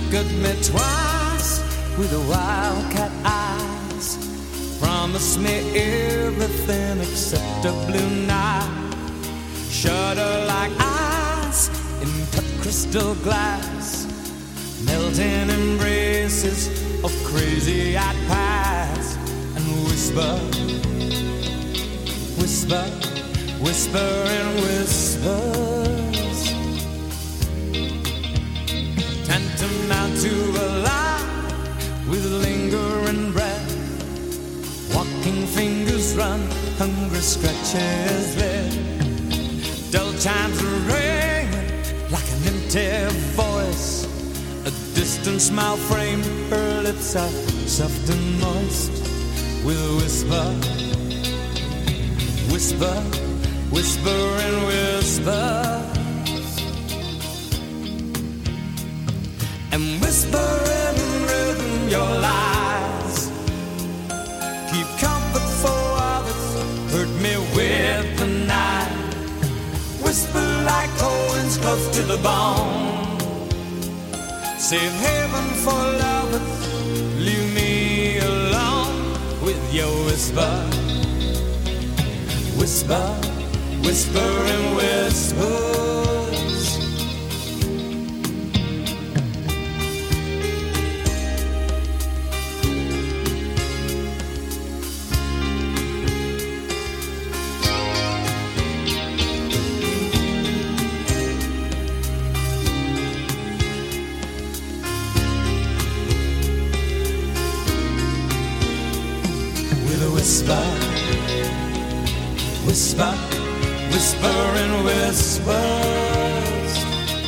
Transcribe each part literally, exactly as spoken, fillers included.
Look at me twice with the wildcat eyes. Promise me everything except a blue night. Shudder like ice in cut crystal glass. Melting embraces of crazy-eyed past. And whisper, whisper, whisper and whispers. Tantamount to a lie with lingering breath. Walking fingers run, hungry scratches there. Dull chimes ring like an empty voice. A distant smile framed her lips are soft and moist. With a whisper, whisper, whisper and whisper. And whisper in rhythm your lies. Keep comfort for others, hurt me with the night. Whisper like coins close to the bone. Save heaven for lovers, leave me alone with your whisper. Whisper, whisper and whispers. Whisper, whisper, whisper and whispers.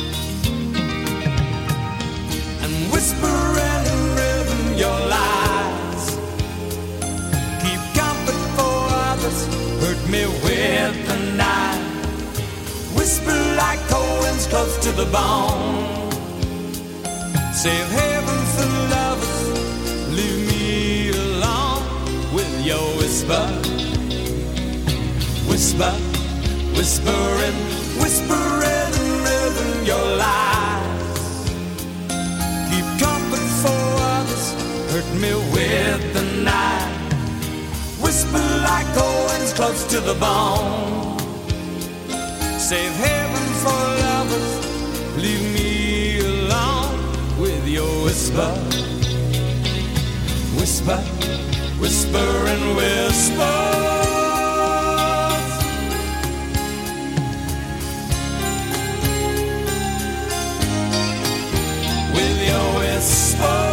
And whisper in rhythm your lies. Keep comfort for others, hurt me with the night. Whisper like coins close to the bone. Save heaven for lovers, leave me alone with your whisper, whisper, whisper and whisper in rhythm your lies. Keep comfort for others, hurt me with the night. Whisper like coins close to the bone. Save heaven for lovers, leave me alone with your whisper, whisper, whisper and whisper. With your whisper.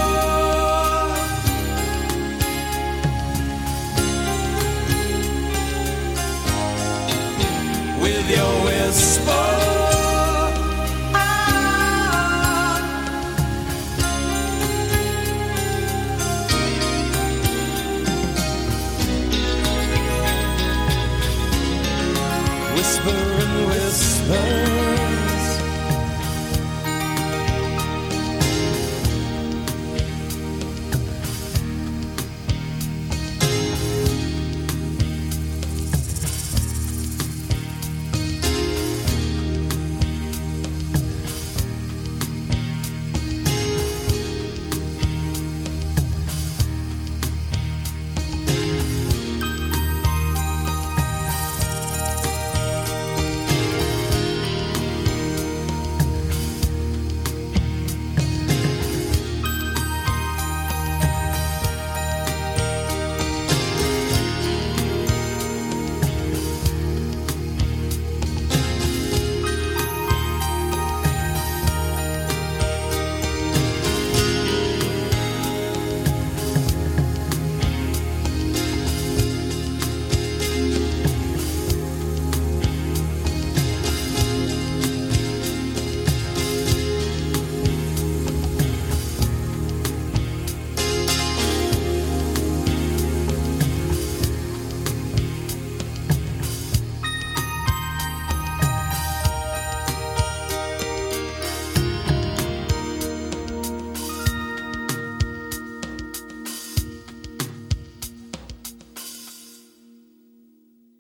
With your whisper. Whisper and whisper.